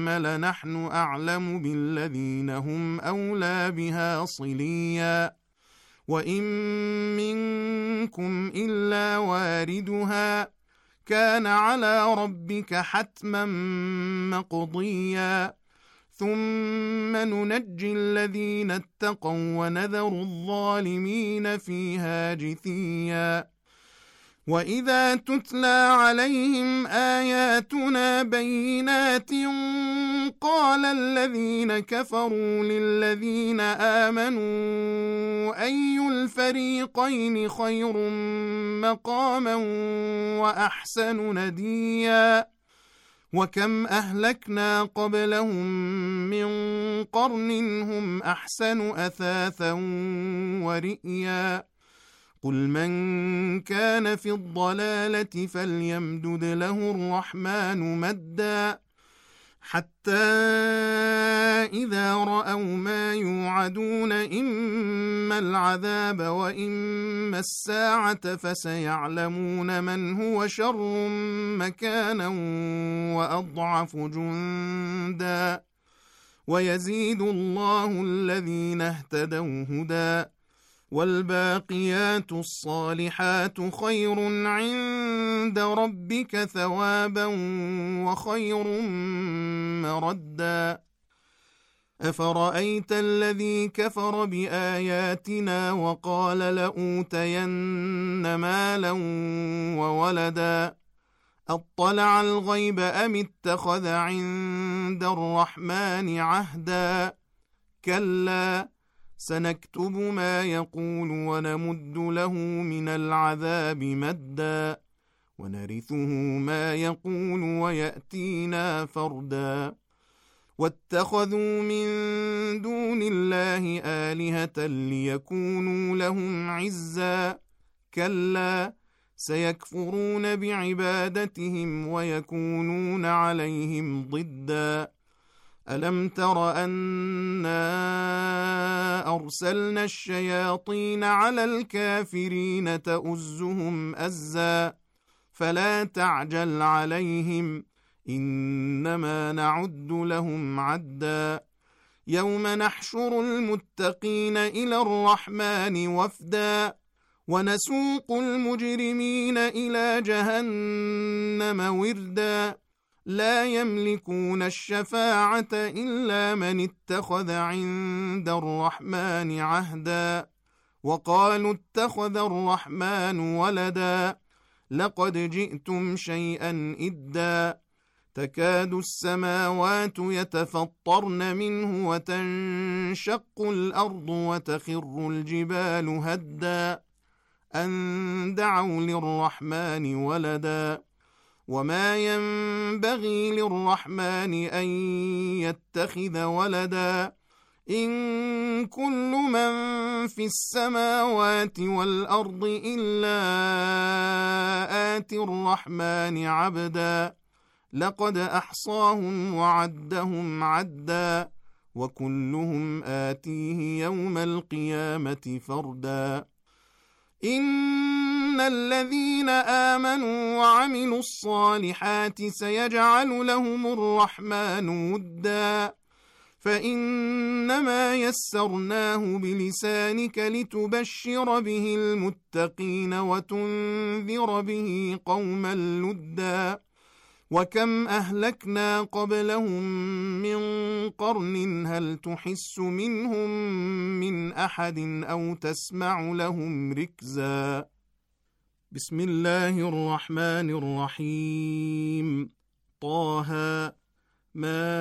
لنحن أعلم بالذين هم أولى بها صليا وإن منكم إلا واردها كان على ربك حتما مقضيا ثم ننجي الذين اتقوا ونذر الظالمين فيها جثيا وإذا تتلى عليهم آياتنا بينات قال الذين كفروا للذين آمنوا أي الفريقين خير مقاما وأحسن نديا وكم أهلكنا قبلهم من قرن هم أحسن أثاثا ورئيا قل من كان في الضلالة فليمدد له الرحمن مدا حتى إذا رأوا ما يوعدون إما العذاب وإما الساعة فسيعلمون من هو شر مكانا وأضعف جندا ويزيد الله الذين اهتدوا هدى والباقيات الصالحات خير عند ربك ثوابا وخير مردا أفرأيت الذي كفر بآياتنا وقال لأوتين مالا وولدا أطلع الغيب أم اتخذ عند الرحمن عهدا كلا سنكتب ما يقول ونمد له من العذاب مدا ونرثه ما يقول ويأتينا فردا واتخذوا من دون الله آلهة ليكونوا لهم عزا كلا سيكفرون بعبادتهم ويكونون عليهم ضدا ألم تر أنا أرسلنا الشياطين على الكافرين تؤزهم أزا فلا تعجل عليهم إنما نعد لهم عدا يوم نحشر المتقين إلى الرحمن وفدا ونسوق المجرمين إلى جهنم وردا لا يملكون الشفاعة إلا من اتخذ عند الرحمن عهدا وقالوا اتخذ الرحمن ولدا لقد جئتم شيئا إدا تكاد السماوات يتفطرن منه وتنشق الأرض وتخر الجبال هدا أن دعوا للرحمن ولدا وما ينبغي للرحمن أن يتخذ ولدا إن كل من في السماوات والأرض إلا آتي الرحمن عبدا لقد أحصاهم وعدهم عدا وكلهم آتيه يوم القيامة فردا إن الذين آمنوا وعملوا الصالحات سيجعل لهم الرحمن ودا فإنما يسرناه بلسانك لتبشر به المتقين وتنذر به قوما لدا وكم أهلكنا قبلهم من قرن هل تحس منهم من أحد أو تسمع لهم ركزا بسم الله الرحمن الرحيم طه ما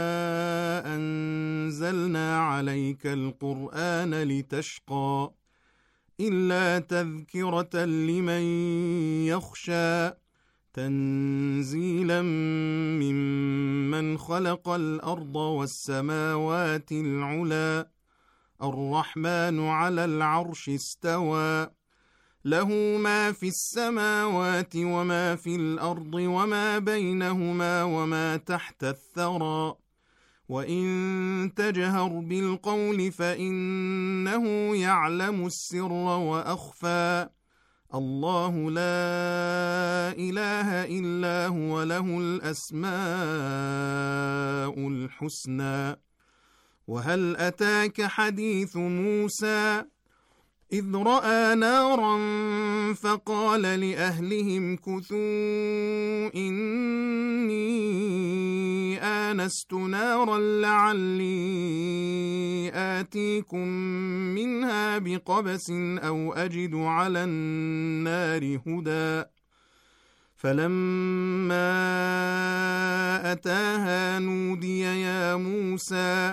أنزلنا عليك القرآن لتشقى إلا تذكرة لمن يخشى تنزيلا ممن خلق الأرض والسماوات العلى الرحمن على العرش استوى له ما في السماوات وما في الأرض وما بينهما وما تحت الثرى وإن تجهر بالقول فإنه يعلم السر وأخفى الله لا إله إلا هو له الأسماء الحسنى. وهل أتاك حديث موسى إذ رأى نارا فقال لأهلهم كثوا إني آنست نارا لعلي آتيكم منها بقبس أو أجد على النار هدى. فلما أتاها نودي يا موسى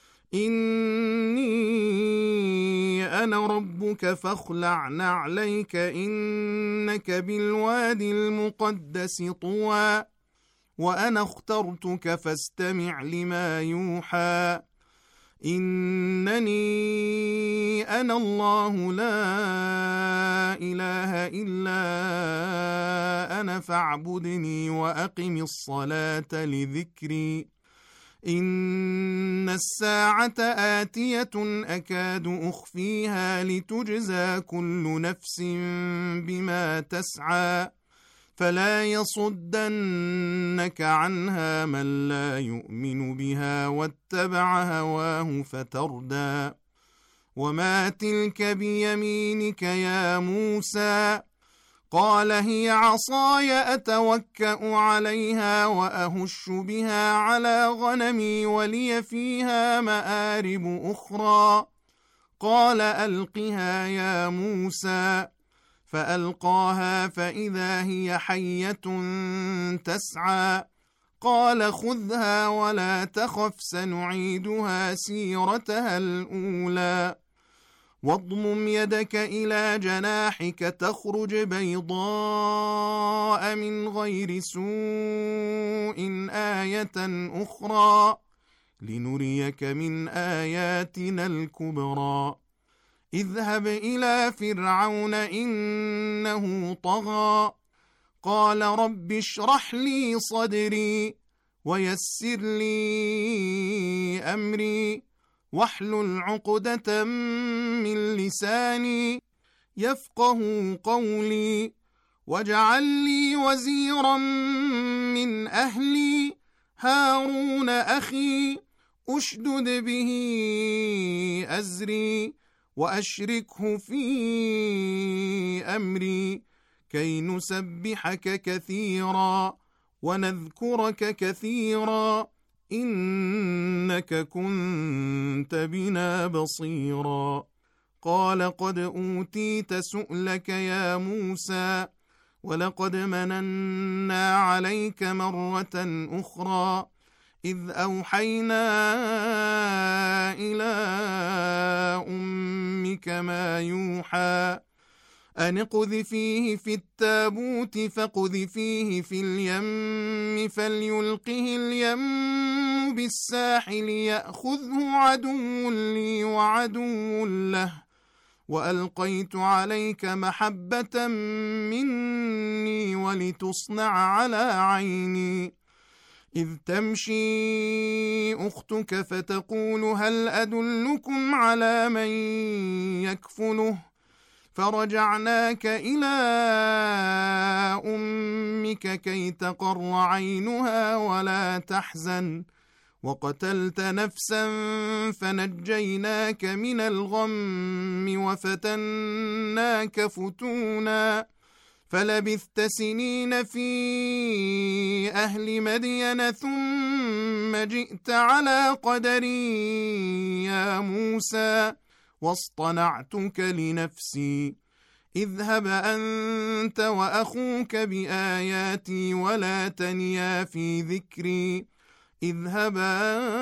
إني أنا ربك فاخلع نعليك إنك بالوادي المقدس طوى وأنا اخترتك فاستمع لما يوحى إنني أنا الله لا إله إلا أنا فاعبدني وأقم الصلاة لذكري إن الساعة آتية أكاد أخفيها لتجزى كل نفس بما تسعى فلا يصدنك عنها من لا يؤمن بها واتبع هواه فتردى. وما تلك بيمينك يا موسى قال هي عصاي أتوكأ عليها وأهش بها على غنمي ولي فيها مآرب أخرى. قال ألقها يا موسى فألقاها فإذا هي حية تسعى. قال خذها ولا تخف سنعيدها سيرتها الأولى واضمم يدك إلى جناحك تخرج بيضاء من غير سوء آية أخرى لنريك من آياتنا الكبرى. اذهب إلى فرعون إنه طغى قال رب اشرح لي صدري ويسر لي أمري واحلل عقدة من لساني يفقه قولي واجعل لي وزيرا من أهلي هارون أخي أشدد به أزري وأشركه في أمري كي نسبحك كثيرا ونذكرك كثيرا إنك كنت بنا بصيرا. قال قد أوتيت سؤلك يا موسى ولقد مننا عليك مرة أخرى إذ أوحينا إلى أمك ما يوحى أن اقذفيه في التابوت فاقذفيه في اليم فليلقه اليم بالساحل يأخذه عدو لي وعدو له وألقيت عليك محبة مني ولتصنع على عيني إذ تمشي أختك فتقول هل أدلكم على من يكفله فرجعناك إلى أمك كي تقر عينها ولا تحزن وقتلت نفسا فنجيناك من الغم وفتناك فتونا فلبثت سنين في أهل مدين ثم جئت على قدري يا موسى واصطنعتك لنفسي اذهب أنت وأخوك بآياتي ولا تنيا في ذكري اذهبا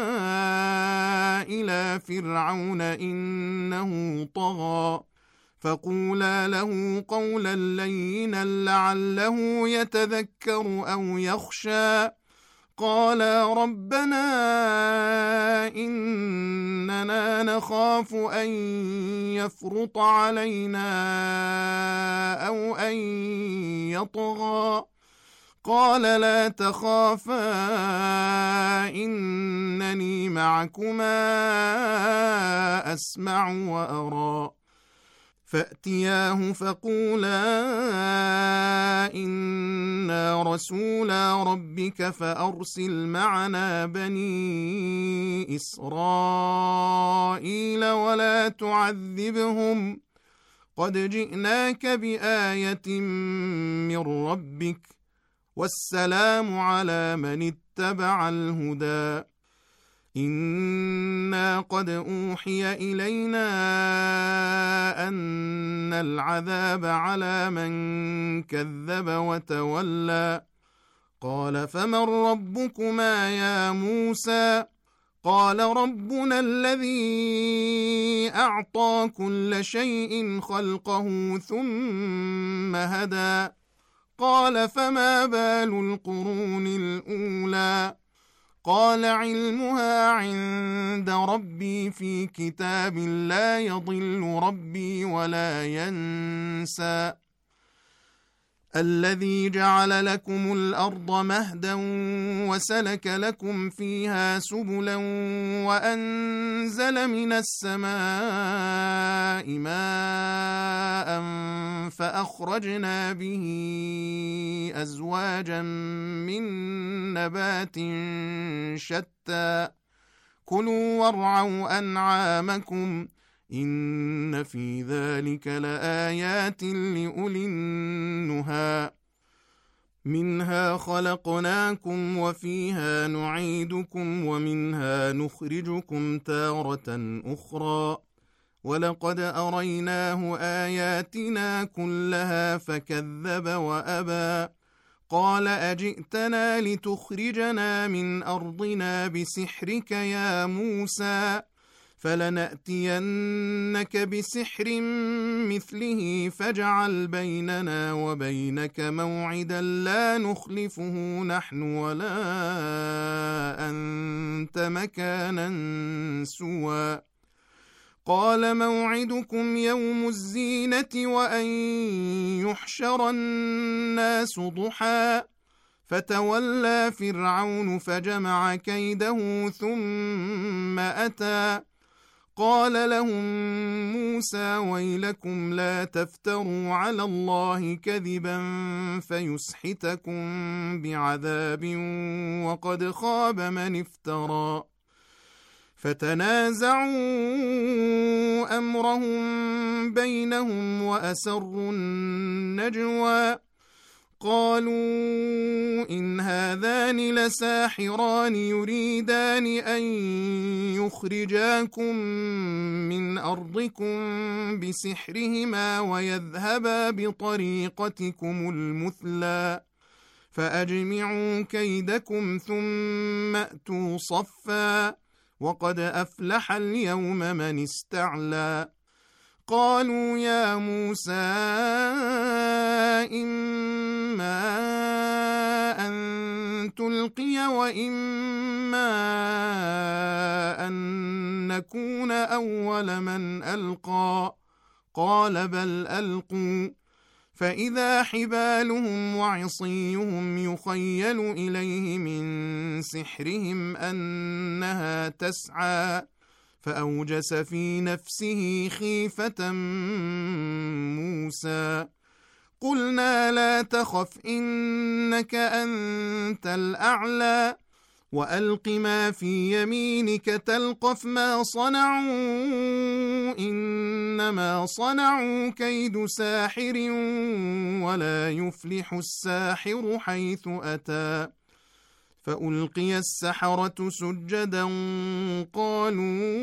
إلى فرعون إنه طغى فقولا له قولا لينا لعله يتذكر أو يخشى قالا ربنا إننا نخاف أن يفرط علينا أو أن يطغى قال لا تخافا إنني معكما أسمع وأرى فأتياه فقولا إنا رسولا ربك فأرسل معنا بني إسرائيل ولا تعذبهم قد جئناك بآية من ربك والسلام على من اتبع الهدى إنا قد أوحي إلينا أن العذاب على من كذب وتولى قال فمن ربكما يا موسى قال ربنا الذي أعطى كل شيء خلقه ثم هدى قال فما بال القرون الأولى قال علمها عند ربي في كتاب لا يضل ربي ولا ينسى الذي جعل لكم الأرض مهدا وسلك لكم فيها سبلا وأنزل من السماء ماء فأخرجنا به أزواجا من نبات شتى كلوا وارعوا أنعامكم إن في ذلك لآيات لأولي النهى منها خلقناكم وفيها نعيدكم ومنها نخرجكم تارة أخرى ولقد أريناه آياتنا كلها فكذب وأبى قال أجئتنا لتخرجنا من أرضنا بسحرك يا موسى فلنأتينك بسحر مثله فاجعل بيننا وبينك موعدا لا نخلفه نحن ولا أنت مكانا سوى قال موعدكم يوم الزينة وأن يحشر الناس ضحى فتولى فرعون فجمع كيده ثم أتى قال لهم موسى ويلكم لا تفتروا على الله كذبا فيسحتكم بعذاب وقد خاب من افترى فتنازعوا أمرهم بينهم وأسروا النجوى قالوا إن هذان لساحران يريدان أن يخرجاكم من أرضكم بسحرهما ويذهبا بطريقتكم المثلى فأجمعوا كيدكم ثم أتوا صفا وقد أفلح اليوم من استعلى قالوا يا موسى إما أن تلقي وإما أن نكون أول من ألقى قال بل ألقوا فإذا حبالهم وعصيهم يخيل إليه من سحرهم أنها تسعى فأوجس في نفسه خيفة موسى قلنا لا تخف إنك أنت الأعلى وألق ما في يمينك تلقف ما صنعوا إنما صنعوا كيد ساحر ولا يفلح الساحر حيث أتى فألقي السحرة سجدا قالوا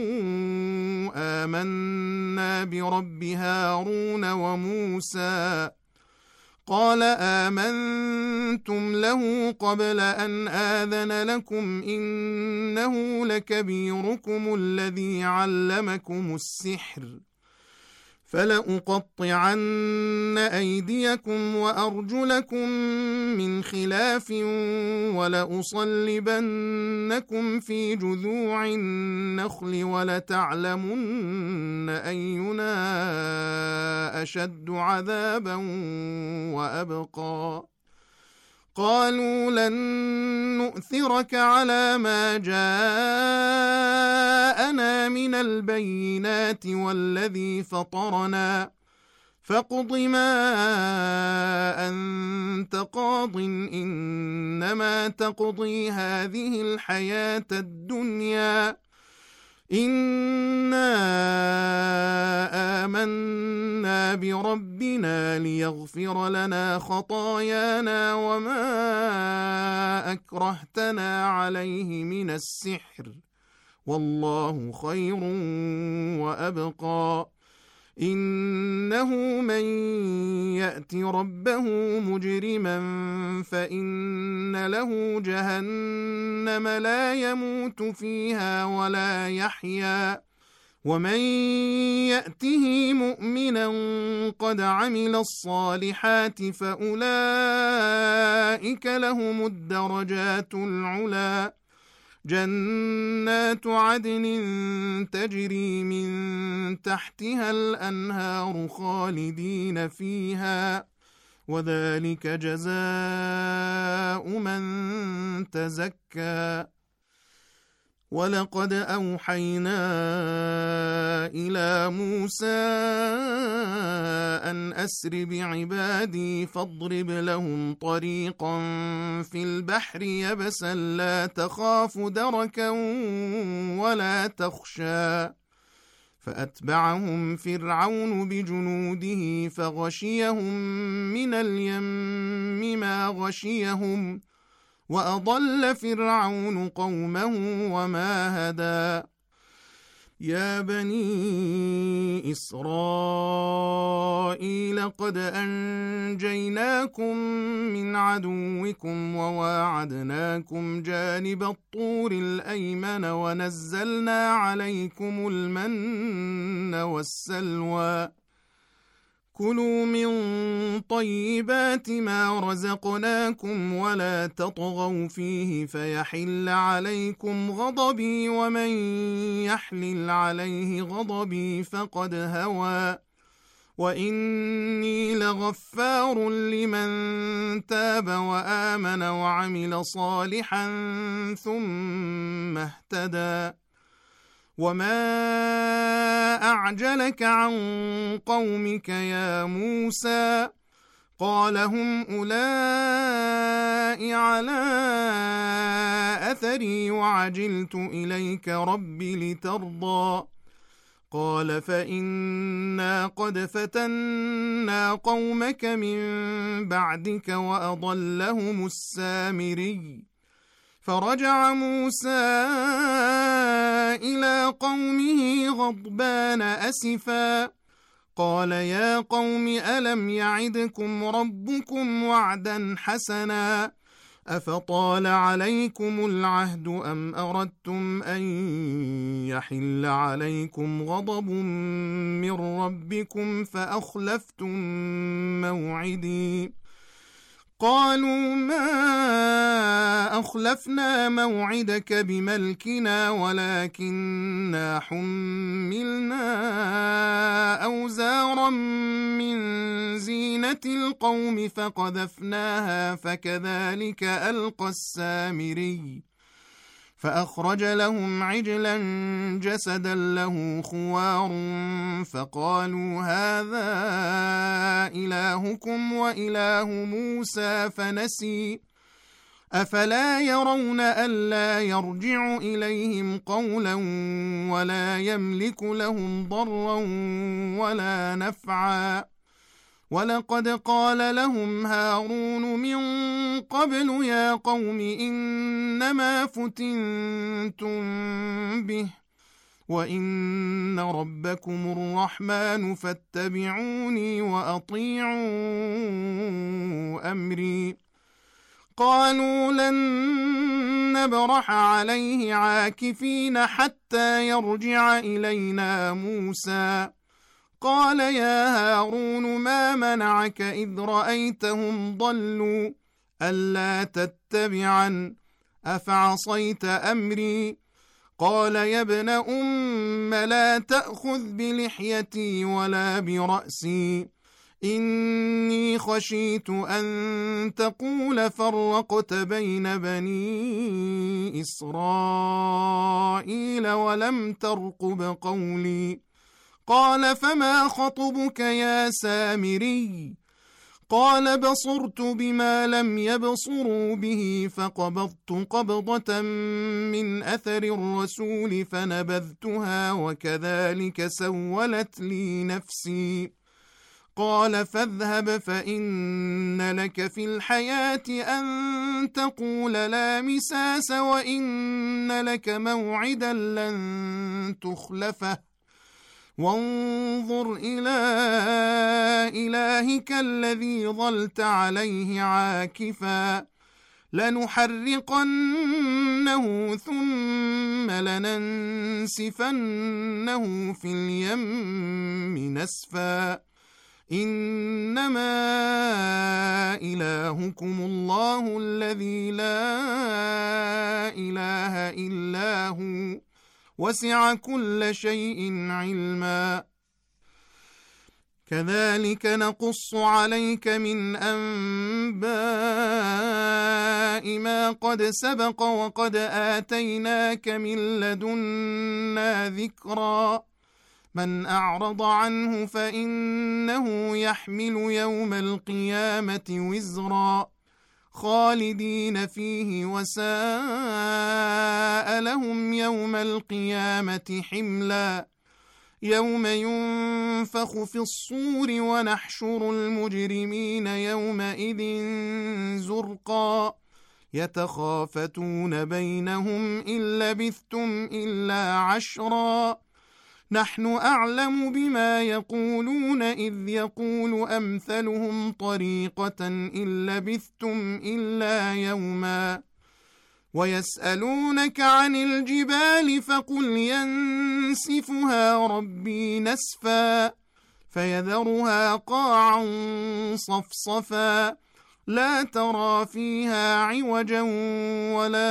آمنا برب هارون وموسى قال آمنتم له قبل أن آذن لكم إنه لكبيركم الذي علمكم السحر فلأقطعن أيديكم وأرجلكم من خلاف ولأصلبنكم في جذوع النخل ولتعلمن أينا أشد عذابا وأبقى قالوا لن نؤثرك على ما جاءنا من البينات والذي فطرنا فاقض ما أنت قاض إنما تقضي هذه الحياة الدنيا إنا آمنا بربنا ليغفر لنا خطايانا وما أكرهتنا عليه من السحر والله خير وأبقى إنه من يأت ربه مجرما فإن له جهنم لا يموت فيها ولا يحيا ومن يأته مؤمنا قد عمل الصالحات فأولئك لهم الدرجات العلى جنات عدن تجري من تحتها الأنهار خالدين فيها وذلك جزاء من تزكى ولقد أوحينا إلى موسى أن أسر بعبادي فاضرب لهم طريقا في البحر يبسا لا تخاف دركا ولا تخشى فأتبعهم فرعون بجنوده فغشيهم من اليم ما غشيهم وأضل فرعون قومه وما هدى يا بني إسرائيل قد أنجيناكم من عدوكم وواعدناكم جانب الطور الأيمن ونزلنا عليكم المن والسلوى كلوا من طيبات ما رزقناكم ولا تطغوا فيه فيحل عليكم غضبي ومن يحلل عليه غضبي فقد هوى وإني لغفار لمن تاب وآمن وعمل صالحا ثم اهتدى وما أعجلك عن قومك يا موسى قال هم أولئك على أثري وعجلت إليك رب لترضى قال فإنا قد فتنا قومك من بعدك وأضلهم السامري فرجع موسى إلى قومه غضبان أسفا قال يا قوم ألم يعدكم ربكم وعدا حسنا أفطال عليكم العهد أم أردتم أن يحل عليكم غضب من ربكم فأخلفتم موعدي قالوا ما أخلفنا موعدك بملكنا ولكننا حملنا أوزارا من زينة القوم فقذفناها فكذلك ألقى السامري فأخرج لهم عجلا جسدا له خوار فقالوا هذا إلهكم وإله موسى فنسي أفلا يرون ألا يرجع إليهم قولا ولا يملك لهم ضرا ولا نفعا ولقد قال لهم هارون من قبل يا قوم إنما فتنتم به وإن ربكم الرحمن فاتبعوني وأطيعوا أمري قالوا لن نبرح عليه عاكفين حتى يرجع إلينا موسى قال يا هارون ما منعك إذ رأيتهم ضلوا ألا تتبعن أفعصيت أمري قال يا ابن أم لا تأخذ بلحيتي ولا برأسي إني خشيت أن تقول فرقت بين بني إسرائيل ولم ترقب قولي قال فما خطبك يا سامري؟ قال بصرت بما لم يبصروا به فقبضت قبضة من أثر الرسول فنبذتها وكذلك سولت لي نفسي. قال فاذهب فإن لك في الحياة أن تقول لا مساس وإن لك موعدا لن تخلفه وانظر إلى إلهك الذي ظلت عليه عاكفا لنحرقنه ثم لننسفنه في اليم نسفا إنما إلهكم الله الذي لا إله إلا هو وسع كل شيء علما. كذلك نقص عليك من أنباء ما قد سبق وقد آتيناك من لدنا ذكرا. من أعرض عنه فإنه يحمل يوم القيامة وزرا خالدين فيه وساء لهم يوم القيامة حملا. يوم ينفخ في الصور ونحشر المجرمين يومئذ زرقا يتخافتون بينهم إن لبثتم إلا عشرا نحن أعلم بما يقولون إذ يقول أمثلهم طريقة إن لبثتم إلا يوما. ويسألونك عن الجبال فقل ينسفها ربي نسفا فيذرها قاعا صفصفا لا ترى فيها عوجا ولا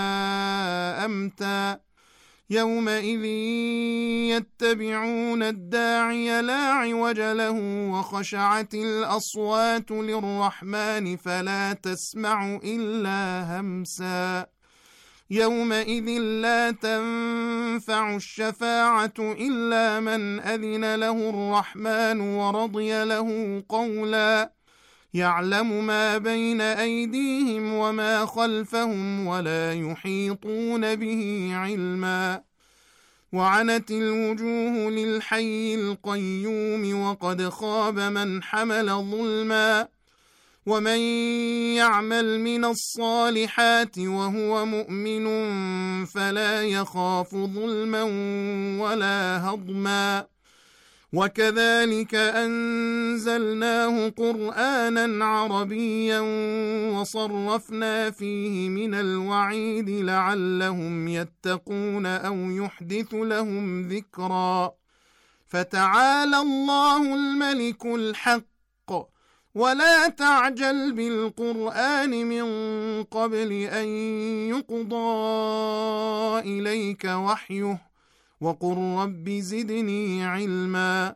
أمتا يومئذ يتبعون الداعي لا عوج له وخشعت الأصوات للرحمن فلا تسمع إلا همسا. يومئذ لا تنفع الشفاعة إلا من أذن له الرحمن ورضي له قولا. يعلم ما بين أيديهم وما خلفهم ولا يحيطون به علما. وعنت الوجوه للحي القيوم وقد خاب من حمل ظلما. ومن يعمل من الصالحات وهو مؤمن فلا يخاف ظلما ولا هضما. وكذلك أنزلناه قرآنا عربيا وصرفنا فيه من الوعيد لعلهم يتقون أو يحدث لهم ذكرا. فتعالى الله الملك الحق ولا تعجل بالقرآن من قبل أن يقضى إليك وحيه وقل رب زدني علما.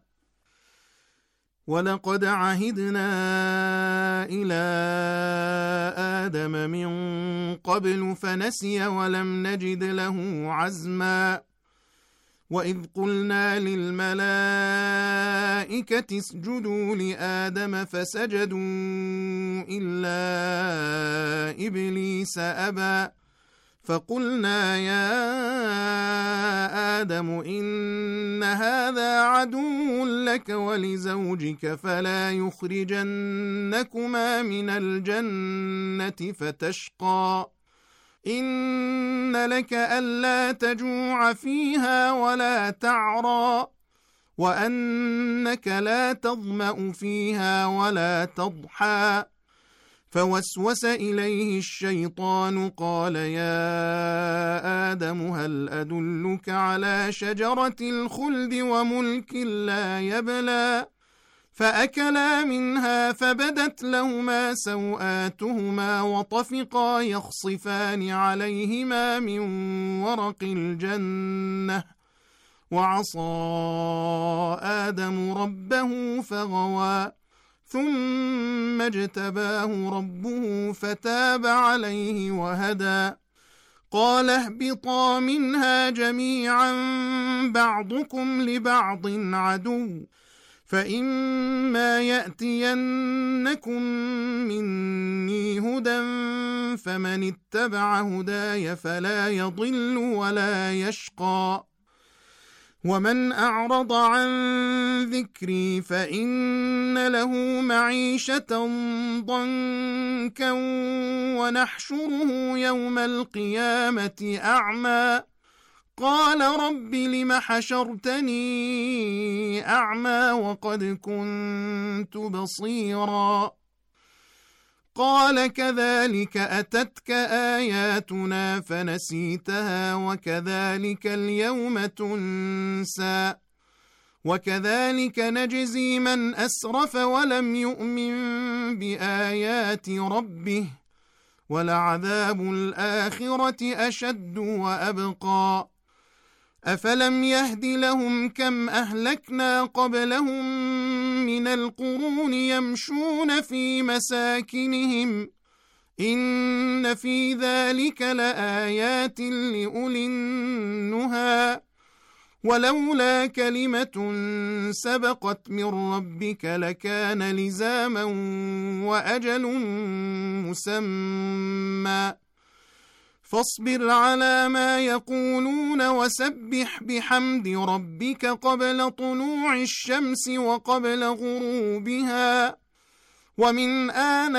ولقد عهدنا إلى آدم من قبل فنسي ولم نجد له عزما. وإذ قلنا للملائكة اسجدوا لآدم فسجدوا إلا إبليس أبى فقلنا يا آدم إن هذا عدو لك ولزوجك فلا يخرجنكما من الجنة فتشقى. إن لك ألا تجوع فيها ولا تعرى وأنك لا تظمأ فيها ولا تضحى. فوسوس إليه الشيطان قال يا آدم هل أدلك على شجرة الخلد وملك لا يبلى. فأكلا منها فبدت لهما سوآتهما وطفقا يخصفان عليهما من ورق الجنة وعصى آدم ربه فغوى ثم اجتباه ربه فتاب عليه وهدى. قال اهبطا منها جميعا بعضكم لبعض عدو فإما يأتينكم مني هدى فمن اتبع هداي فلا يضل ولا يشقى ومن أعرض عن ذكري فإن له معيشة ضنكا ونحشره يوم القيامة أعمى قال رب لم حشرتني أعمى وقد كنت بصيرا قال كذلك أتتك آياتنا فنسيتها وكذلك اليوم تنسى وكذلك نجزي من أسرف ولم يؤمن بآيات ربه ولعذاب الآخرة أشد وأبقى أفلم يهد لهم كم أهلكنا قبلهم من القرون يمشون في مساكنهم إن في ذلك لآيات لأولي النهى ولولا كلمة سبقت من ربك لكان لزاما وأجل مسمى فاصبر على ما يقولون وسبح بحمد ربك قبل طلوع الشمس وقبل غروبها ومن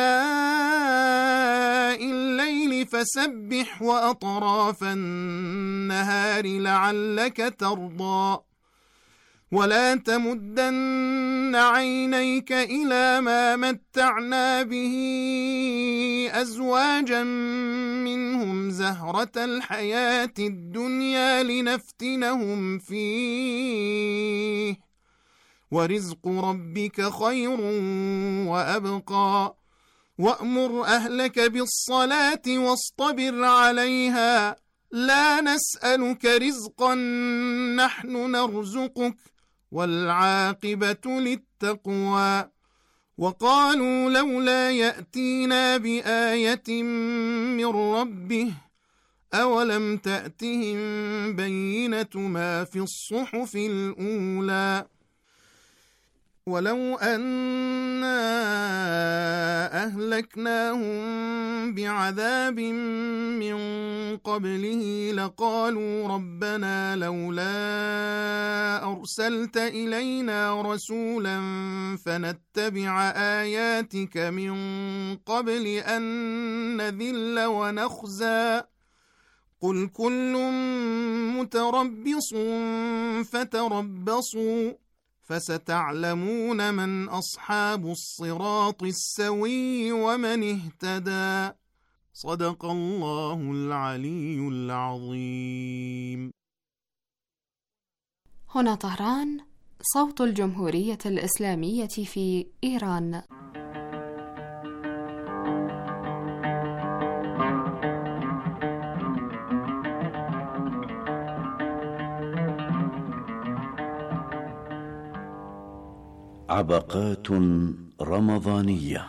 آناء الليل فسبح وأطراف النهار لعلك ترضى ولا تمدن عينيك إلى ما متعنا به أزواجا منهم زهرة الحياة الدنيا لنفتنهم فيه ورزق ربك خير وأبقى وأمر أهلك بالصلاة واصطبر عليها لا نسألك رزقا نحن نرزقك والعاقبة للتقوى وقالوا لولا يأتينا بآية من ربه أولم تأتهم بينة ما في الصحف الأولى ولو أنا أهلكناهم بعذاب من قبله لقالوا ربنا لولا أرسلت إلينا رسولا فنتبع آياتك من قبل أن نذل ونخزى قل كل متربص فتربصوا فستعلمون من أصحاب الصراط السوي ومن اهتدى صدق الله العلي العظيم. هنا طهران، صوت الجمهورية الإسلامية في إيران. عبقات رمضانية.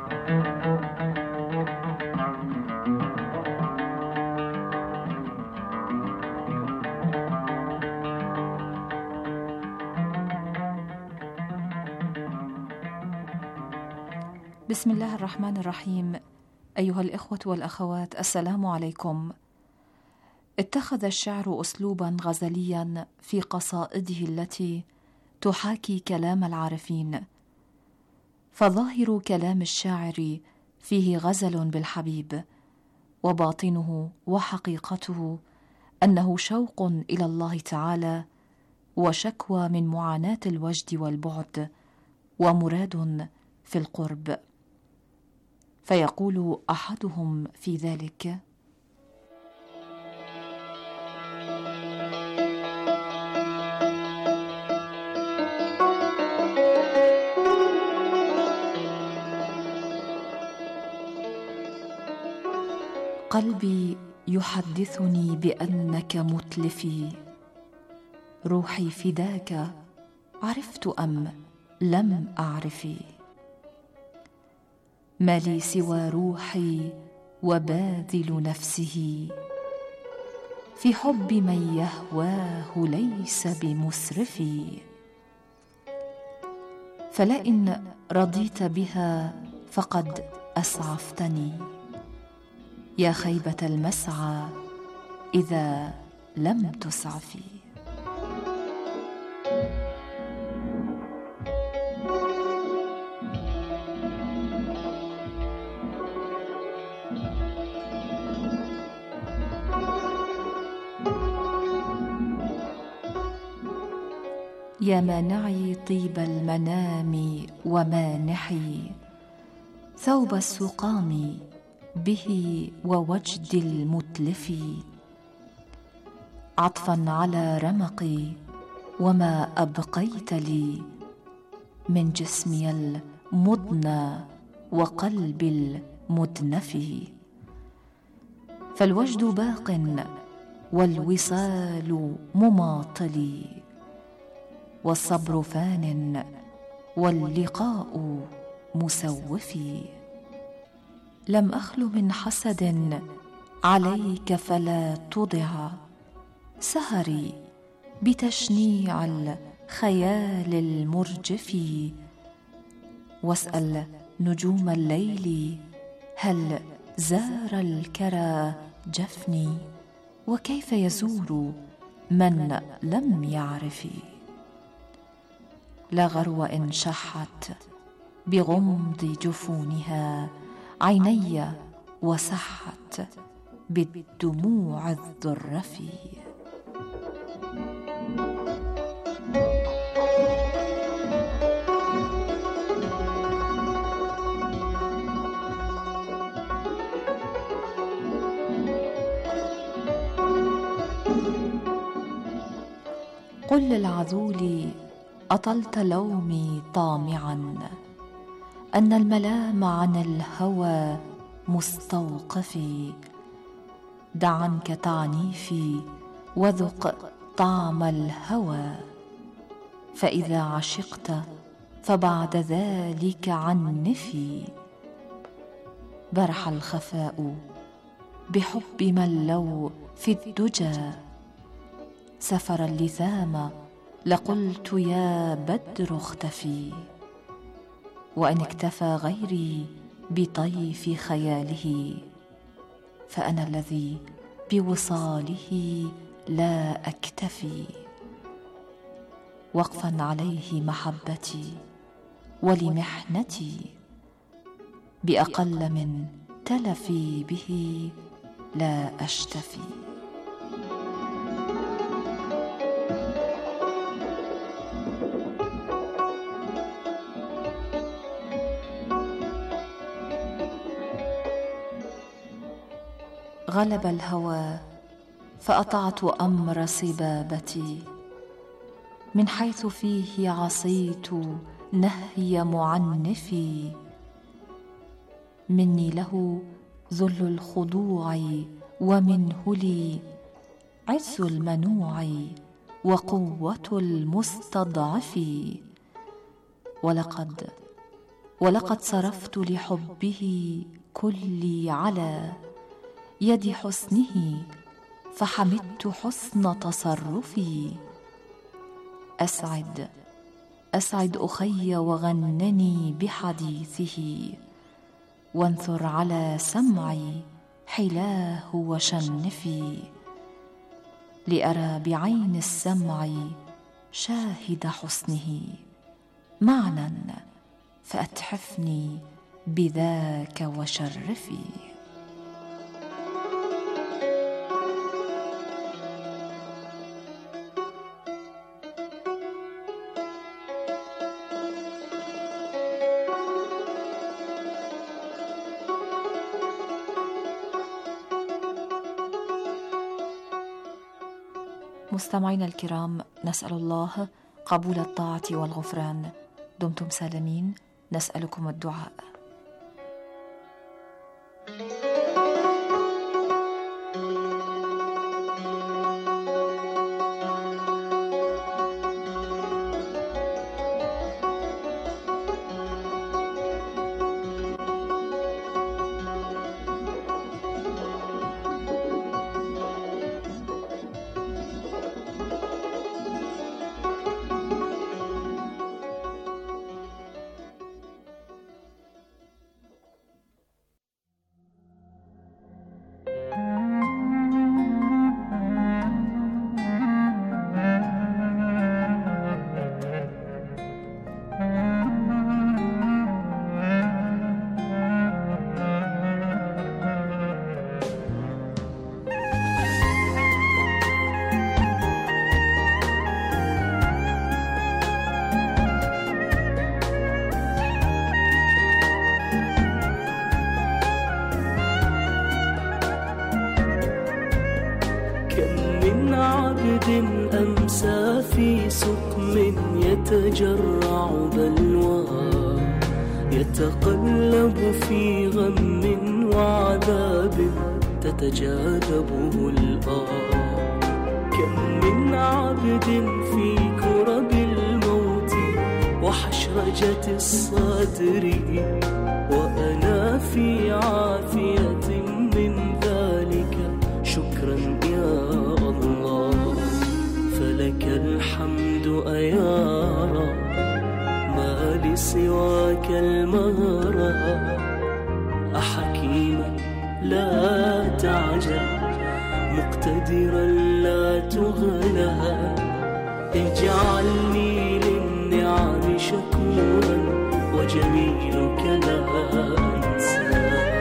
بسم الله الرحمن الرحيم. أيها الإخوة والأخوات، السلام عليكم. اتخذ الشعر أسلوبا غزليا في قصائده التي تحاكي كلام العارفين، فظاهر كلام الشاعر فيه غزل بالحبيب، وباطنه وحقيقته أنه شوق إلى الله تعالى وشكوى من معاناة الوجد والبعد ومراد في القرب. فيقول أحدهم في ذلك: قلبي يحدثني بأنك متلفي، روحي فداك عرفت أم لم أعرفي، ما لي سوى روحي وباذل نفسه في حب من يهواه ليس بمسرف. فلئن رضيت بها فقد أسعفتني، يا خيبة المسعى إذا لم تسعفي. يا مانعي طيب المنام ومانحي ثوب السقام به ووجد المتلف، عطفا على رمقي وما أبقيت لي من جسمي المضنى وقلب المدنف. فالوجد باق والوصال مماطلي، والصبر فان واللقاء مسوفي. لم أخل من حسد عليك فلا تضع سهري بتشنيع الخيال المرجف. واسأل نجوم الليل هل زار الكرى جفني، وكيف يزور من لم يعرف. لا غرو إن شحت بغمض جفونها عيني وسحت بالدموع الذرف. قل للعذول أطلت لومي طامعا أن الملام عن الهوى مستوقفي. دع عنك تعنيفي وذق طعم الهوى، فإذا عشقت فبعد ذلك عنفي. برح الخفاء بحب من لو في الدجى سفر اللثام لقلت يا بدر اختفي. وإن اكتفى غيري بطيف خياله فأنا الذي بوصاله لا أكتفي. وقفا عليه محبتي ولمحنتي بأقل من تلفي به لا أشتفي. غلب الهوى فأطعت أمر صبابتي، من حيث فيه عصيت نهي معنفي. مني له ذل الخضوع ومنه لي عز المنوع وقوة المستضعف. ولقد صرفت لحبه كلي على يد حسنه فحمدت حسن تصرفي. أسعد أخي وغنني بحديثه، وانثر على سمعي حلاه وشنفي. لأرى بعين السمع شاهد حسنه معنى فأتحفني بذاك وشرفي. مستمعينا الكرام، نسأل الله قبول الطاعة والغفران. دمتم سالمين، نسألكم الدعاء. عبد أمسى في سقم يتجرع بلوى، يتقلب في غم وعذاب تتجاذبه الآه. كم من عبد في كرب الموت وحشرجة الصدر، وأنا في عافية من ذلك، شكرا يا الله. فلك الحمد يا رب، ما لسواك المهرة. أحكيما لا تعجل، مقتدرا لا تغلى. اجعلني للنعم شكورا، وجميلك لا أنسى.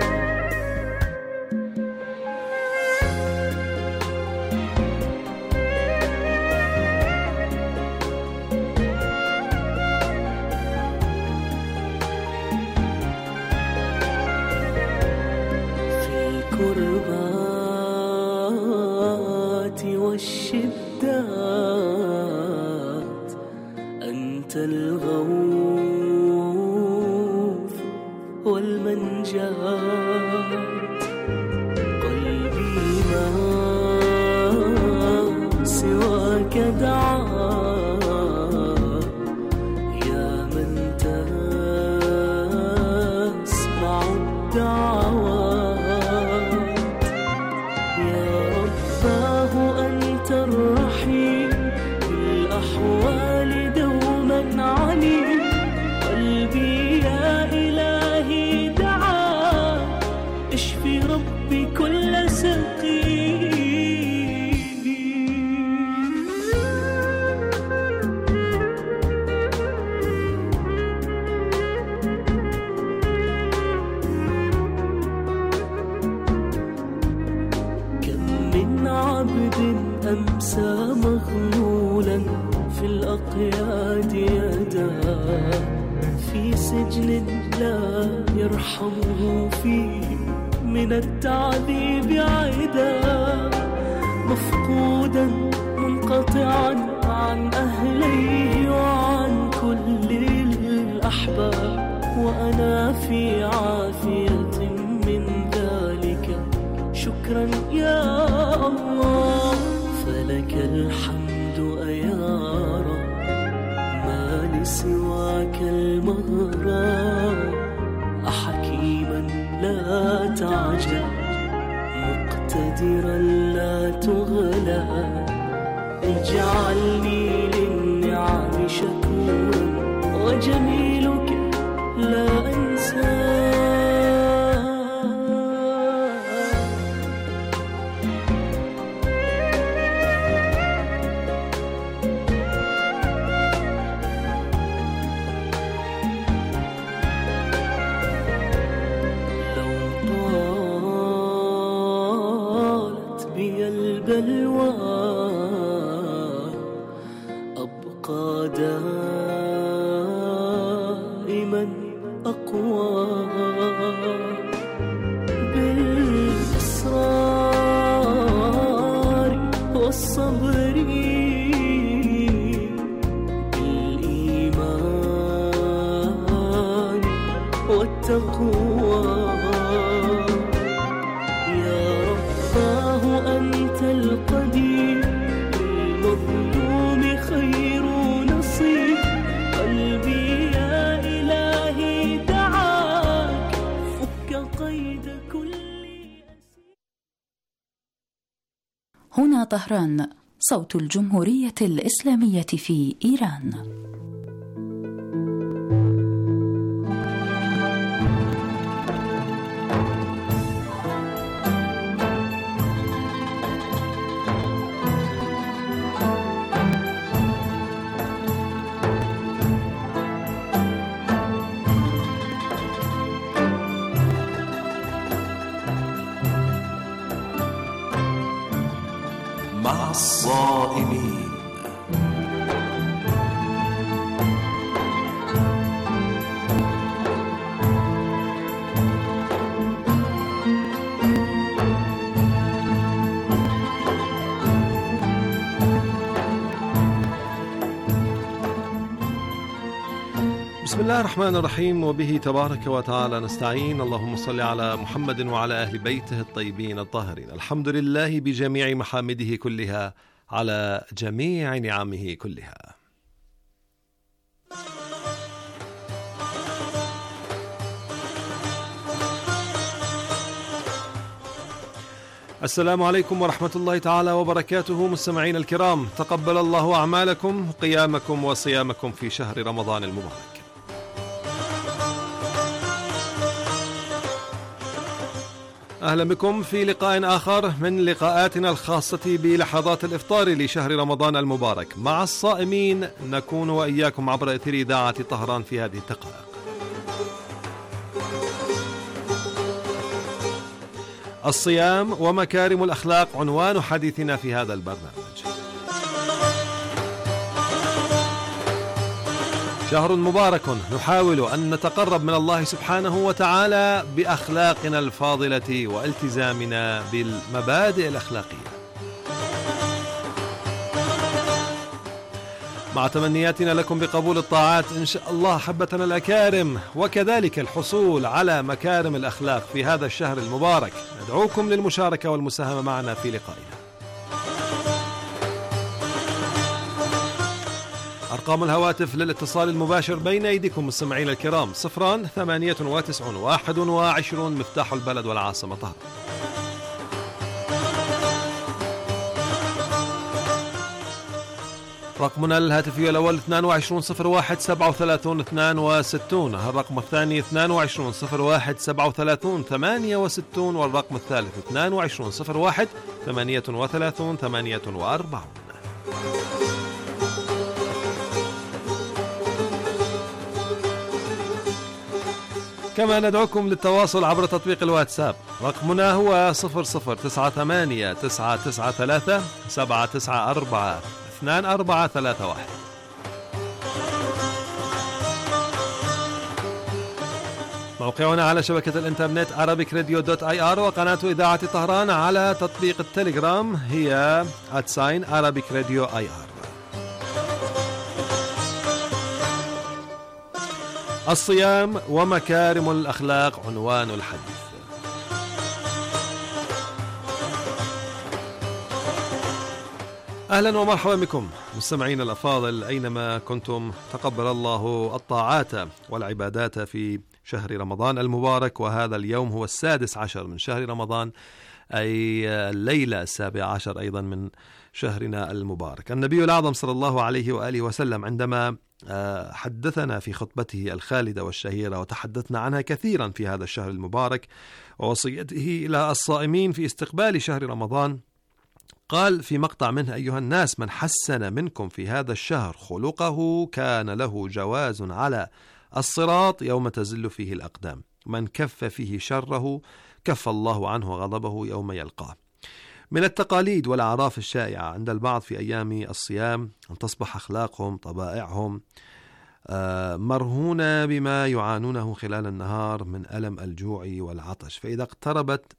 الكربات والشدات أنت الغوث والمنجات. قلبي ما سواك دعاه، يا من تسمع الدعوات. أنت الرحيم بالأحوال دوما عليم. قلبي يا إلهي دعاك، اشفي ربي كل سقيم. كم من عبد أمسى مغلولا في الأقياد يداه، في سجن لا يرحمه فيه من التعذيب عدا. مفقودا منقطعا عن أهليه وعن كل الأحباب، وأنا في عافية من ذلك، شكرا يا الله. فلك الحمد يا رب، ما لسواك المهرة. أحكيما لا تعجل، مقتدرا لا تغلى. اجعلني للنعم شكورا، وجميلك لا أنسى. البلوى أبقى دائما أقوى، بالإصرار والصبر، بالإيمان والتقوى. أنت القدير، للمظلوم خير نصير. قلبي يا إلهي دعاك، فك قيد كل أسير. هنا طهران، صوت الجمهورية الإسلامية في إيران. مع الصائمين. بسم الله الرحمن الرحيم، وبه تبارك وتعالى نستعين. اللهم صل على محمد وعلى أهل بيته الطيبين الطاهرين. الحمد لله بجميع محامده كلها على جميع نعمه كلها. السلام عليكم ورحمة الله تعالى وبركاته. مستمعين الكرام، تقبل الله أعمالكم وقيامكم وصيامكم في شهر رمضان المبارك. أهلا بكم في لقاء آخر من لقاءاتنا الخاصة بلحظات الإفطار لشهر رمضان المبارك. مع الصائمين نكون وإياكم عبر إثير إذاعة طهران في هذه الدقائق. الصيام ومكارم الأخلاق عنوان حديثنا في هذا البرنامج. شهر مبارك نحاول أن نتقرب من الله سبحانه وتعالى بأخلاقنا الفاضلة والتزامنا بالمبادئ الأخلاقية. مع تمنياتنا لكم بقبول الطاعات إن شاء الله أحبتنا الأكارم، وكذلك الحصول على مكارم الأخلاق في هذا الشهر المبارك. ندعوكم للمشاركة والمساهمة معنا في لقائنا. أرقام الهواتف للاتصال المباشر بين أيديكم مستمعين الكرام: 098 21 مفتاح البلد والعاصمة طهران. رقمنا الهاتفي الأول 22 01 37 62، الرقم الثاني 22 01 37 68، والرقم الثالث 22 01 38 48. كما ندعوكم للتواصل عبر تطبيق الواتساب. رقمنا هو 0098 993 794 2431. موقعنا على شبكة الإنترنت arabicradio.ir، وقناة إذاعة طهران على تطبيق التليجرام هي @arabicradio.ir. الصيام ومكارم الأخلاق عنوان الحديث. أهلا ومرحبا بكم مستمعين الأفاضل أينما كنتم. تقبل الله الطاعات والعبادات في شهر رمضان المبارك، وهذا اليوم هو 16 من شهر رمضان، أي الليلة 17 أيضا من شهرنا المبارك. النبي الأعظم صلى الله عليه وآله وسلم عندما حدثنا في خطبته الخالدة والشهيرة، وتحدثنا عنها كثيرا في هذا الشهر المبارك ووصيته إلى الصائمين في استقبال شهر رمضان، قال في مقطع منه: أيها الناس، من حسن منكم في هذا الشهر خلقه كان له جواز على الصراط يوم تزل فيه الأقدام، من كف فيه شره كف الله عنه غضبه يوم يلقاه. من التقاليد والأعراف الشائعة عند البعض في أيام الصيام أن تصبح أخلاقهم طبائعهم مرهونة بما يعانونه خلال النهار من ألم الجوع والعطش، فإذا اقتربت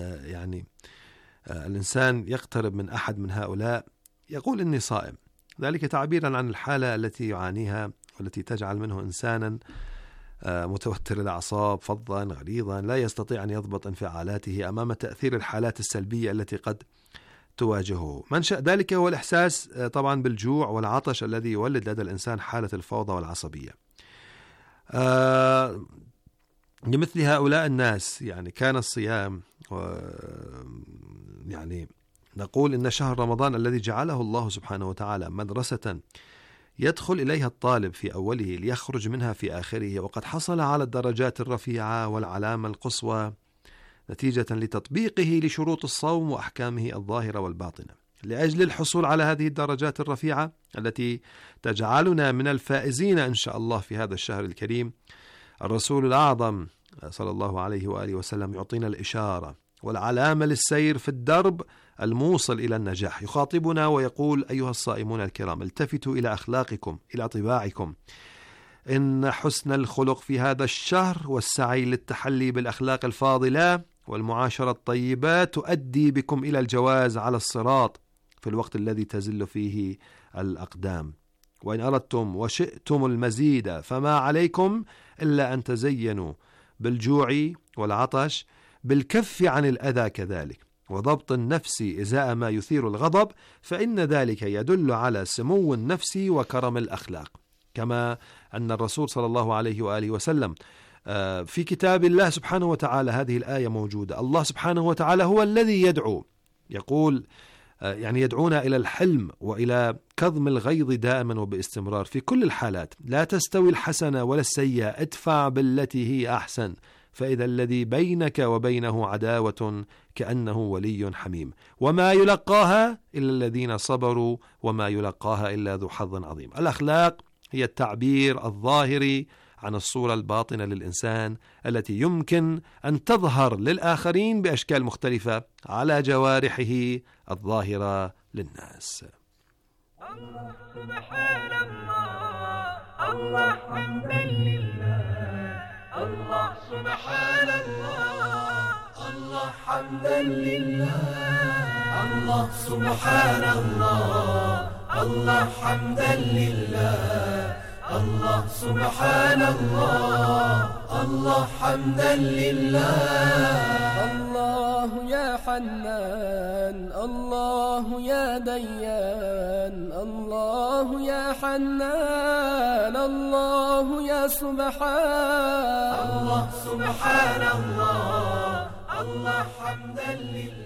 الإنسان يقترب من أحد من هؤلاء يقول إني صائم، ذلك تعبيرا عن الحالة التي يعانيها والتي تجعل منه إنسانا متوتر الأعصاب، فظا غليظا، لا يستطيع أن يضبط انفعالاته أمام تأثير الحالات السلبية التي قد تواجهه. منشأ ذلك هو الإحساس طبعا بالجوع والعطش الذي يولد لدى الإنسان حالة الفوضى والعصبية. لمثل هؤلاء الناس كان الصيام نقول إن شهر رمضان الذي جعله الله سبحانه وتعالى مدرسة يدخل إليها الطالب في أوله ليخرج منها في آخره، وقد حصل على الدرجات الرفيعة والعلامة القصوى نتيجة لتطبيقه لشروط الصوم وأحكامه الظاهرة والباطنة. لأجل الحصول على هذه الدرجات الرفيعة التي تجعلنا من الفائزين إن شاء الله في هذا الشهر الكريم، الرسول الأعظم صلى الله عليه وآله وسلم يعطينا الإشارة والعلامة للسير في الدرب الموصل إلى النجاح. يخاطبنا ويقول: أيها الصائمون الكرام، التفتوا إلى أخلاقكم، إلى طباعكم، إن حسن الخلق في هذا الشهر والسعي للتحلي بالأخلاق الفاضلة والمعاشرة الطيبة تؤدي بكم إلى الجواز على الصراط في الوقت الذي تزل فيه الأقدام. وإن أردتم وشئتم المزيد فما عليكم إلا أن تزينوا بالجوع والعطش، بالكف عن الأذى كذلك، وضبط النفس إزاء ما يثير الغضب، فإن ذلك يدل على سمو النفس وكرم الأخلاق. كما أن الرسول صلى الله عليه وآله وسلم في كتاب الله سبحانه وتعالى هذه الآية موجودة. الله سبحانه وتعالى هو الذي يدعو، يقول يعني يدعونا إلى الحلم وإلى كظم الغيظ دائما وباستمرار في كل الحالات. لا تستوي الحسنة ولا السيئة، ادفع بالتي هي أحسن، فإذا الذي بينك وبينه عداوة كأنه ولي حميم، وما يلقاها إلا الذين صبروا وما يلقاها إلا ذو حظ عظيم. الأخلاق هي التعبير الظاهري عن الصورة الباطنة للإنسان التي يمكن أن تظهر للآخرين بأشكال مختلفة على جوارحه الظاهرة للناس. الله سبحان الله، الله حمدا لله، الله سبحان الله، الله حمدا لله، الله سبحان الله، الله حمدا لله، الله سبحان الله، الله حمدا لله. الله يا حنان، الله يا ديان، الله يا حنان، الله يا سبحان، الله سبحان الله، الله حمدا لله.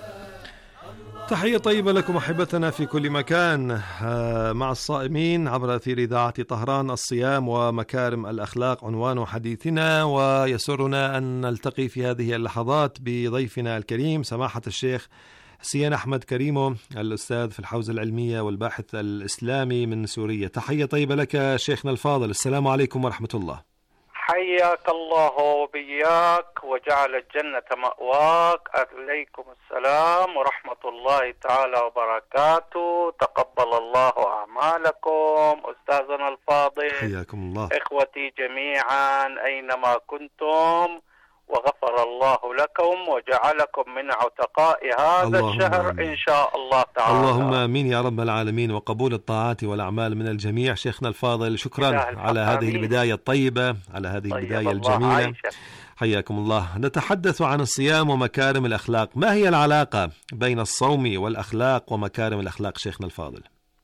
تحية طيبة لكم أحبتنا في كل مكان مع الصائمين عبر أثير إذاعة طهران. الصيام ومكارم الأخلاق عنوان حديثنا، ويسرنا أن نلتقي في هذه اللحظات بضيفنا الكريم سماحة الشيخ حسين أحمد كريمو، الأستاذ في الحوزة العلمية والباحث الإسلامي من سوريا. تحية طيبة لك شيخنا الفاضل، السلام عليكم ورحمة الله. حياك الله وبياك وجعل الجنة مأواك. عليكم السلام ورحمة الله تعالى وبركاته. تقبل الله أعمالكم أستاذنا الفاضل. حياكم الله. إخوتي جميعا أينما كنتم، وغفر الله لكم وجعلكم من عتقاء هذا الشهر إن شاء الله تعالى. اللهم آمين يا رب العالمين، وقبول الطاعات والأعمال من الجميع. شيخنا الفاضل شكرا على هذه البداية الطيبة، على هذه البداية الجميلة. حياكم الله. نتحدث عن الصيام ومكارم الأخلاق. ما هي العلاقة بين الصوم والأخلاق ومكارم الأخلاق شيخنا الفاضل؟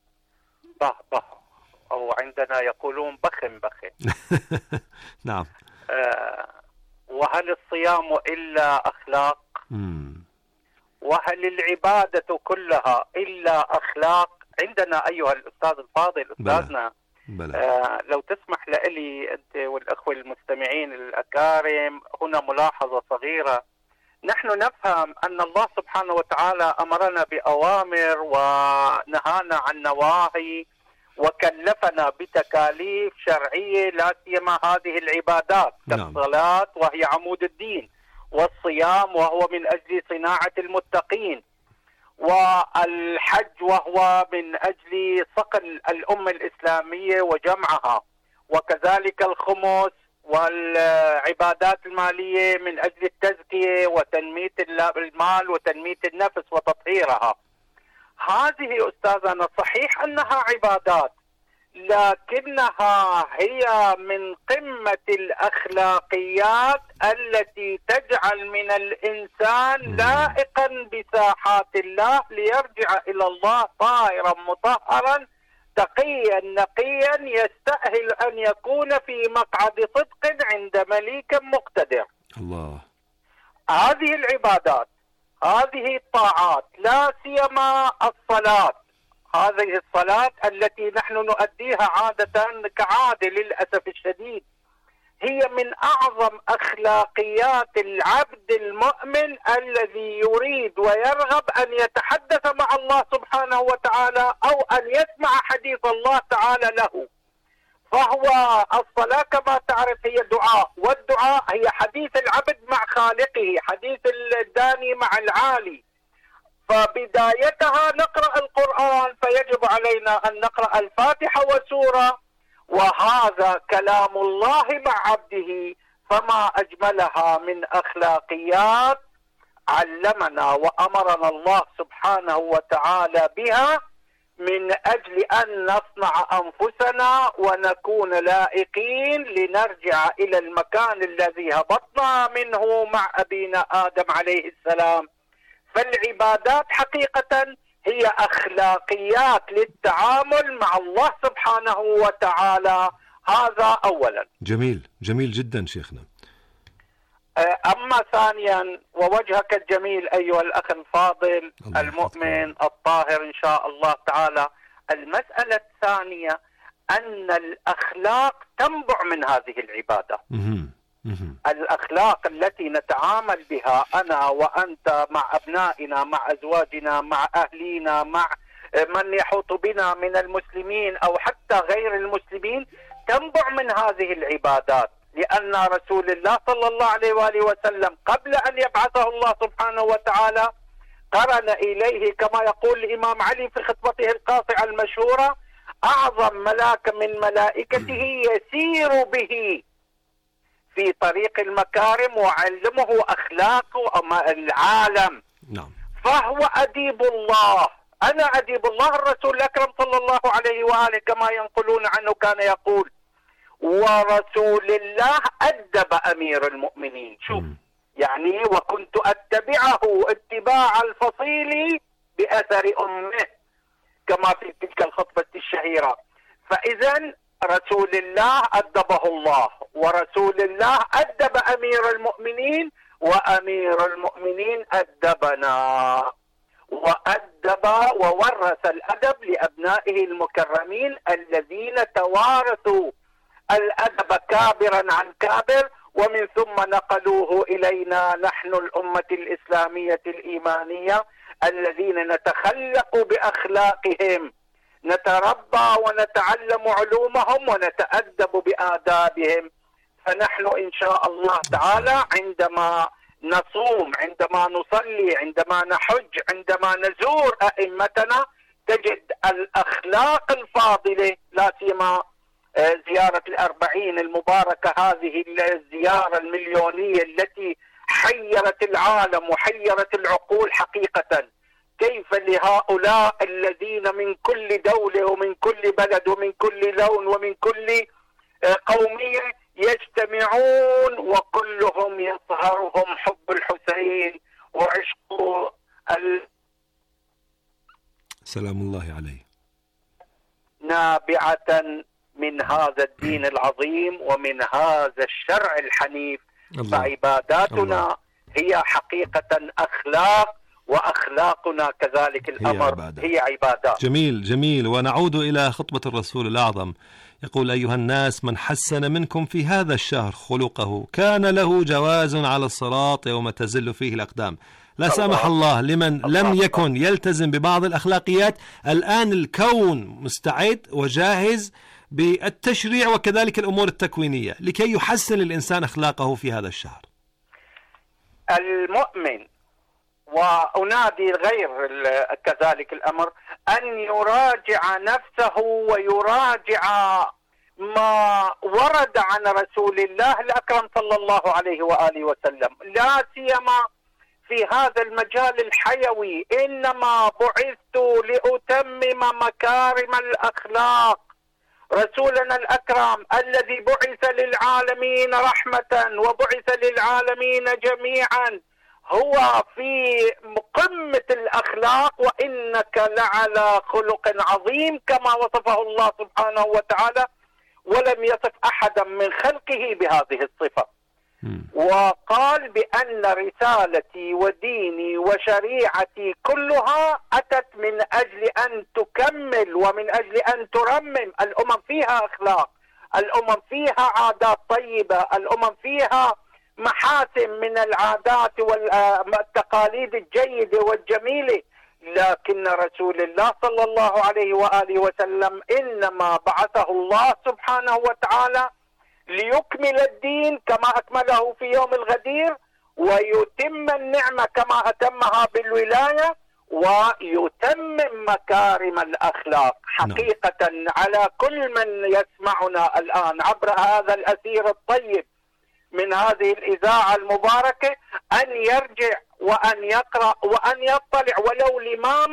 به أو عندنا يقولون بخن نعم. وهل الصيام إلا أخلاق؟ وهل العبادة كلها إلا أخلاق؟ عندنا أيها الأستاذ الفاضل أستاذنا لو تسمح لي أنت والأخوة المستمعين الأكارم هنا ملاحظة صغيرة. نحن نفهم أن الله سبحانه وتعالى أمرنا بأوامر ونهانا عن نواهي وكلفنا بتكاليف شرعية، لا سيما هذه العبادات كالصلاة وهي عمود الدين، والصيام وهو من أجل صناعة المتقين، والحج وهو من أجل صقل الأمة الإسلامية وجمعها، وكذلك الخمس والعبادات المالية من أجل التزكية وتنمية المال وتنمية النفس وتطهيرها. هذه أستاذنا صحيح أنها عبادات، لكنها هي من قمة الأخلاقيات التي تجعل من الإنسان لائقا بساحات الله ليرجع إلى الله طاهرا مطهرا تقيا نقيا يستأهل أن يكون في مقعد صدق عند مليك مقتدر. الله. هذه العبادات، هذه الطاعات، لا سيما الصلاة، هذه الصلاة التي نحن نؤديها عادة كعادة للأسف الشديد، هي من أعظم أخلاقيات العبد المؤمن الذي يريد ويرغب أن يتحدث مع الله سبحانه وتعالى أو أن يسمع حديث الله تعالى له. فهو الصلاة كما تعرف هي دعاء، والدعاء هي حديث العبد مع خالقه، حديث الداني مع العالي. فبدايتها نقرأ القرآن، فيجب علينا أن نقرأ الفاتحة وسورة، وهذا كلام الله مع عبده، فما أجملها من أخلاقيات علمنا وأمرنا الله سبحانه وتعالى بها من لأجل أن نصنع أنفسنا ونكون لائقين لنرجع إلى المكان الذي هبطنا منه مع أبينا آدم عليه السلام. فالعبادات حقيقة هي أخلاقيات للتعامل مع الله سبحانه وتعالى. هذا أولا. جميل، جميل جدا شيخنا. أما ثانيا، ووجهك الجميل أيها الأخ الفاضل المؤمن الطاهر إن شاء الله تعالى، المسألة الثانية أن الأخلاق تنبع من هذه العبادة. الأخلاق التي نتعامل بها أنا وأنت مع أبنائنا، مع أزواجنا، مع أهلينا، مع من يحوط بنا من المسلمين أو حتى غير المسلمين، تنبع من هذه العبادات. لأن رسول الله صلى الله عليه وآله وسلم قبل أن يبعثه الله سبحانه وتعالى قرن إليه كما يقول الإمام علي في خطبته القاطعة المشهورة: أعظم ملاك من ملائكته يسير به في طريق المكارم وعلمه أخلاق العالم. نعم. فهو أديب الله. أنا أديب الله. الرسول الأكرم صلى الله عليه وآله كما ينقلون عنه كان يقول: ورسول الله أدب أمير المؤمنين. شوف يعني، وكنت أتبعه اتباع الفصيل بأثر أمه، كما في تلك الخطبة الشهيرة. فإذا رسول الله أدبه الله، ورسول الله أدب أمير المؤمنين، وأمير المؤمنين أدبنا وأدب وورث الأدب لأبنائه المكرمين الذين توارثوا الأدب كابرا عن كابر، ومن ثم نقلوه إلينا نحن الأمة الإسلامية الإيمانية الذين نتخلق بأخلاقهم، نتربى ونتعلم علومهم ونتأدب بآدابهم. فنحن إن شاء الله تعالى عندما نصوم، عندما نصلي، عندما نحج، عندما نزور أئمتنا، تجد الأخلاق الفاضلة، لا سيما زيارة الأربعين المباركة، هذه الزيارة المليونية التي حيرت العالم وحيرت العقول حقيقة. كيف لهؤلاء الذين من كل دولة ومن كل بلد ومن كل لون ومن كل قومية يجتمعون وكلهم يظهرهم حب الحسين وعشق سلام الله عليه، نابعة من هذا الدين العظيم ومن هذا الشرع الحنيف. فعباداتنا هي حقيقة أخلاق، وأخلاقنا كذلك الأمر هي عبادات. جميل جميل. ونعود إلى خطبة الرسول الأعظم، يقول: أيها الناس، من حسن منكم في هذا الشهر خلقه كان له جواز على الصراط يوم تزل فيه الأقدام. لا سامح الله لمن لم يكن يلتزم ببعض الأخلاقيات. الآن الكون مستعد وجاهز بالتشريع وكذلك الأمور التكوينية لكي يحسن الإنسان أخلاقه في هذا الشهر. المؤمن، وأنادي غير كذلك الأمر، أن يراجع نفسه ويراجع ما ورد عن رسول الله الأكرم صلى الله عليه وآله وسلم، لا سيما في هذا المجال الحيوي. إنما بعثت لأتمم مكارم الأخلاق. رسولنا الأكرم الذي بعث للعالمين رحمة وبعث للعالمين جميعا هو في قمة الأخلاق، وإنك لعلى خلق عظيم كما وصفه الله سبحانه وتعالى، ولم يصف أحدا من خلقه بهذه الصفة. وقال بأن رسالتي وديني وشريعتي كلها أتت من أجل أن تكمل ومن أجل أن ترمم. الأمم فيها أخلاق، الأمم فيها عادات طيبة، الأمم فيها محاسن من العادات والتقاليد الجيدة والجميلة، لكن رسول الله صلى الله عليه وآله وسلم إنما بعثه الله سبحانه وتعالى ليكمل الدين كما أكمله في يوم الغدير، ويتم النعمة كما أتمها بالولاية، ويتمم مكارم الأخلاق. حقيقة على كل من يسمعنا الآن عبر هذا الأثير الطيب من هذه الإذاعة المباركة أن يرجع وأن يقرأ وأن يطلع ولو لماما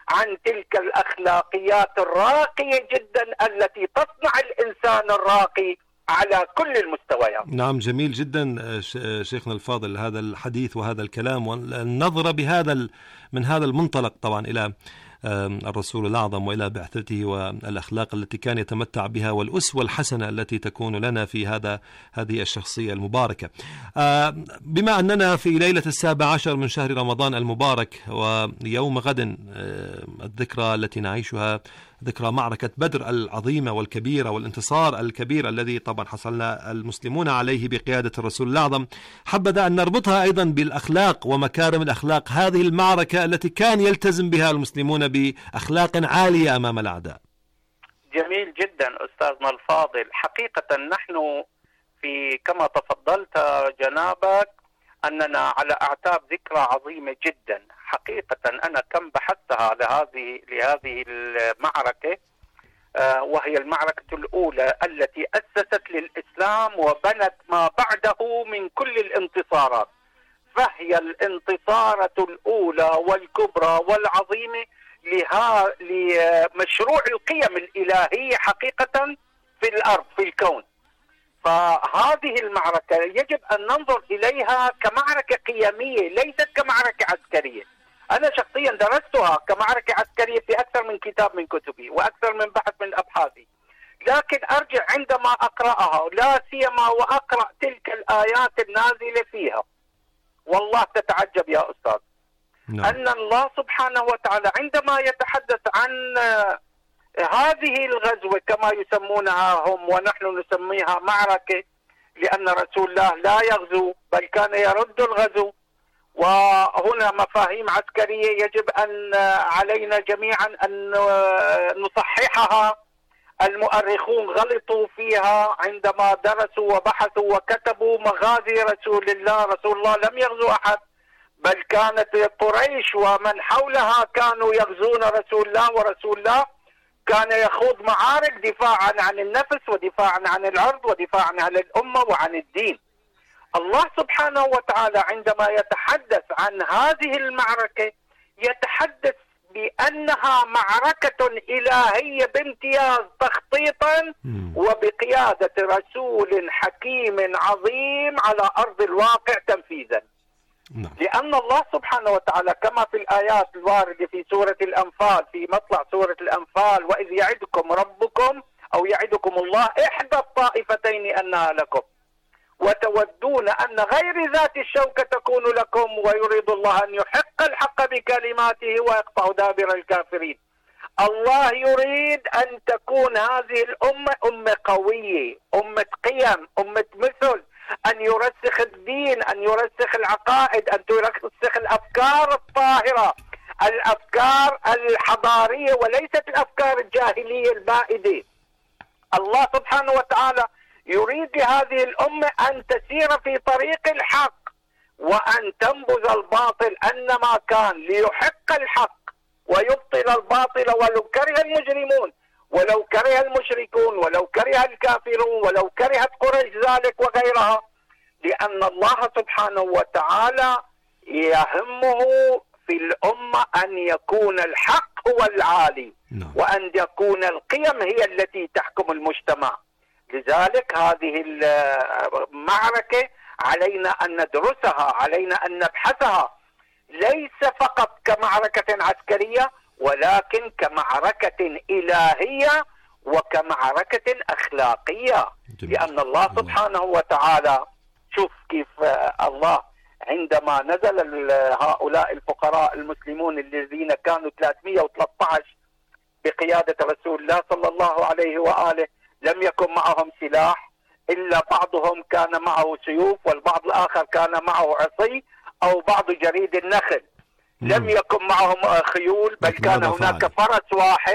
عن تلك الأخلاقيات الراقية جدا التي تصنع الإنسان الراقي على كل المستويات. نعم، جميل جدا شيخنا الفاضل هذا الحديث وهذا الكلام، والنظرة من هذا المنطلق طبعا إلى الرسول الأعظم وإلى بعثته والأخلاق التي كان يتمتع بها والأسوة الحسنة التي تكون لنا في هذه الشخصية المباركة. بما أننا في ليلة 17 من شهر رمضان المبارك، ويوم غد الذكرى التي نعيشها ذكرى معركة بدر العظيمة والكبيرة والانتصار الكبير الذي طبعا حصلنا المسلمون عليه بقيادة الرسول الأعظم، حبذا أن نربطها أيضا بالأخلاق ومكارم الأخلاق، هذه المعركة التي كان يلتزم بها المسلمون بأخلاق عالية أمام الأعداء. جميل جدا أستاذنا الفاضل. حقيقة نحن كما تفضلت جنابك أننا على أعتاب ذكرى عظيمة جدا. حقيقة أنا كم بحثتها لهذه المعركة، وهي المعركة الأولى التي أسست للإسلام وبنت ما بعده من كل الانتصارات، فهي الانتصارة الأولى والكبرى والعظيمة لمشروع القيم الإلهية حقيقة في الأرض في الكون. فهذه المعركة يجب أن ننظر إليها كمعركة قيمية ليست كمعركة عسكرية. أنا شخصيا درستها كمعركة عسكرية في أكثر من كتاب من كتبي وأكثر من بحث من أبحاثي، لكن أرجع عندما أقرأها لا سيما وأقرأ تلك الآيات النازلة فيها، والله تتعجب يا أستاذ. أن الله سبحانه وتعالى عندما يتحدث عن هذه الغزوة كما يسمونها هم ونحن نسميها معركة، لأن رسول الله لا يغزو بل كان يرد الغزو، وهنا مفاهيم عسكرية يجب أن علينا جميعا أن نصححها. المؤرخون غلطوا فيها عندما درسوا وبحثوا وكتبوا مغازي رسول الله. رسول الله لم يغزو أحد، بل كانت قريش ومن حولها كانوا يغزون رسول الله، ورسول الله كان يخوض معارك دفاعا عن النفس ودفاعا عن العرض ودفاعا عن الأمة وعن الدين. الله سبحانه وتعالى عندما يتحدث عن هذه المعركة يتحدث بأنها معركة إلهية بامتياز تخطيطا وبقيادة رسول حكيم عظيم على أرض الواقع تنفيذا. لأن الله سبحانه وتعالى كما في الآيات الواردة في سورة الأنفال، في مطلع سورة الأنفال: وإذ يعدكم ربكم أو يعدكم الله إحدى الطائفتين أنها لكم وتودون أن غير ذات الشوكة تكون لكم ويريد الله أن يحق الحق بكلماته ويقطع دابر الكافرين. الله يريد أن تكون هذه الأمة أمة قوية، أمة قيم، أمة مثل، أن يرسخ الدين، أن يرسخ العقائد، أن يرسخ الأفكار الطاهرة، الأفكار الحضارية وليست الأفكار الجاهلية البائدة. الله سبحانه وتعالى يريد لهذه الأمة أن تسير في طريق الحق وأن تنبذ الباطل أنما كان، ليحق الحق ويبطل الباطل ولو كره المجرمون ولو كره المشركون ولو كره الكافرون ولو كرهت قريش ذلك وغيرها، لأن الله سبحانه وتعالى يهمه في الأمة أن يكون الحق هو العالي وأن يكون القيم هي التي تحكم المجتمع. لذلك هذه المعركة علينا أن ندرسها، علينا أن نبحثها ليس فقط كمعركة عسكرية ولكن كمعركة إلهية وكمعركة أخلاقية. لأن الله سبحانه وتعالى، شوف كيف الله عندما نزل هؤلاء الفقراء المسلمون الذين كانوا 313 بقيادة رسول الله صلى الله عليه وآله، لم يكن معهم سلاح إلا بعضهم كان معه سيوف والبعض الآخر كان معه عصي أو بعض جريد النخل. لم يكن معهم خيول بل كان هناك فرس واحد